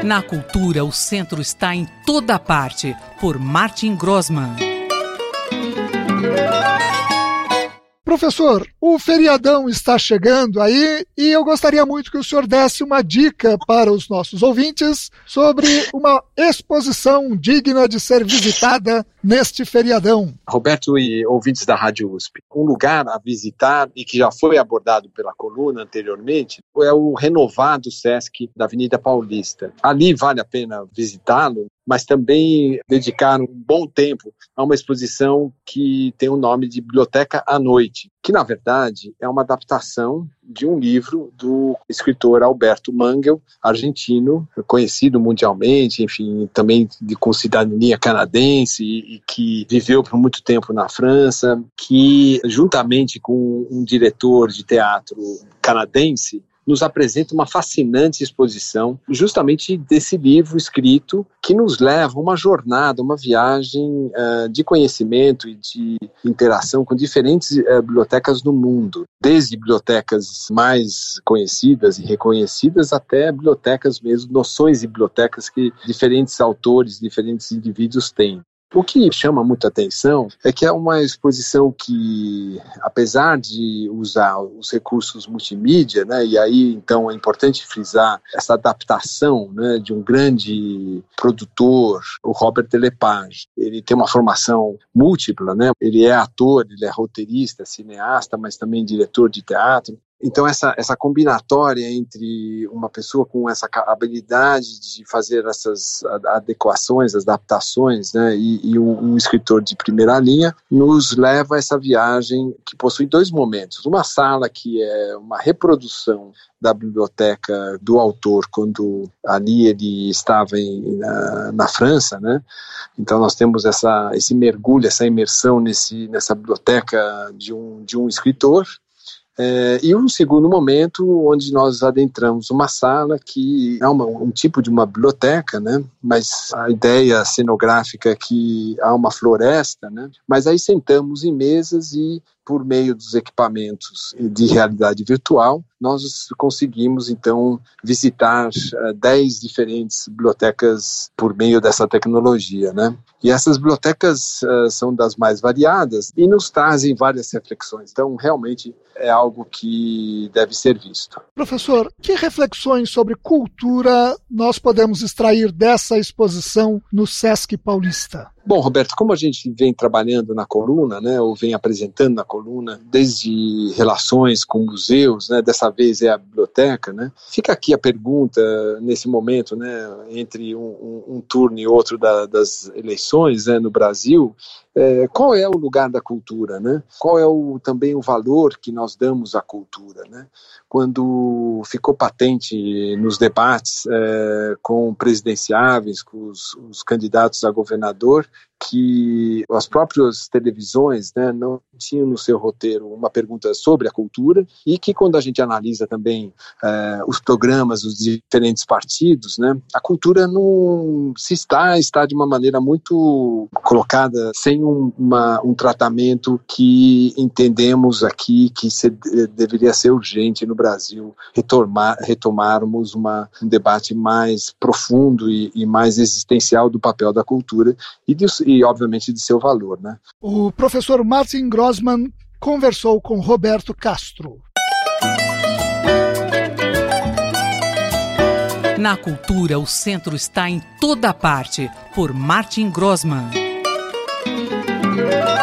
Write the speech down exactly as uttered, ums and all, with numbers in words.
Na cultura, o centro está em toda parte, por Martin Grossmann. Professor, o feriadão está chegando aí e eu gostaria muito que o senhor desse uma dica para os nossos ouvintes sobre uma exposição digna de ser visitada neste feriadão. Roberto e ouvintes da Rádio U S P, um lugar a visitar e que já foi abordado pela coluna anteriormente é o renovado Sesc da Avenida Paulista. Ali vale a pena visitá-lo, mas também dedicar um bom tempo a uma exposição que tem o nome de Biblioteca à Noite, que na verdade é uma adaptação de um livro do escritor Alberto Mangel, argentino, conhecido mundialmente, enfim, também de, com cidadania canadense e, e que viveu por muito tempo na França, que juntamente com um diretor de teatro canadense, nos apresenta uma fascinante exposição justamente desse livro escrito que nos leva a uma jornada, uma viagem uh, de conhecimento e de interação com diferentes uh, bibliotecas no mundo, desde bibliotecas mais conhecidas e reconhecidas até bibliotecas mesmo, noções de bibliotecas que diferentes autores, diferentes indivíduos têm. O que chama muita atenção é que é uma exposição que, apesar de usar os recursos multimídia, né, e aí então é importante frisar essa adaptação, né, de um grande produtor, o Robert Lepage. Ele tem uma formação múltipla, né? Ele é ator, ele é roteirista, cineasta, mas também diretor de teatro. Então essa, essa combinatória entre uma pessoa com essa habilidade de fazer essas adequações, adaptações, né, e, e um, um escritor de primeira linha, nos leva a essa viagem que possui dois momentos. Uma sala que é uma reprodução da biblioteca do autor quando ali ele estava em, na, na França, né? Então nós temos essa, esse mergulho, essa imersão nesse, nessa biblioteca de um, de um escritor. É, e um segundo momento onde nós adentramos uma sala que é uma, um tipo de uma biblioteca, né? Mas a ideia cenográfica é que há uma floresta, né? Mas aí sentamos em mesas e por meio dos equipamentos de realidade virtual, nós conseguimos, então, visitar uh, dez diferentes bibliotecas por meio dessa tecnologia, né? E essas bibliotecas uh, são das mais variadas e nos trazem várias reflexões. Então, realmente, é algo que deve ser visto. Professor, que reflexões sobre cultura nós podemos extrair dessa exposição no Sesc Paulista? Bom, Roberto, como a gente vem trabalhando na coluna, né, ou vem apresentando na coluna, desde relações com museus, né, dessa vez é a biblioteca, né, fica aqui a pergunta, nesse momento, né, entre um, um, um turno e outro da, das eleições, né, no Brasil, é, qual é o lugar da cultura, né? Qual é o, também o valor que nós damos à cultura, né? Quando ficou patente nos debates é, com presidenciáveis, com os, os candidatos a governador, que as próprias televisões, né, não tinham no seu roteiro uma pergunta sobre a cultura e que quando a gente analisa também eh, os programas dos diferentes partidos, né, a cultura não se está, está de uma maneira muito colocada sem um, uma, um tratamento que entendemos aqui que se, deveria ser urgente no Brasil retomar, retomarmos uma, um debate mais profundo e, e mais existencial do papel da cultura e de e, obviamente, de seu valor, né? O professor Martin Grossmann conversou com Roberto Castro. Na cultura, o centro está em toda parte, por Martin Grossmann.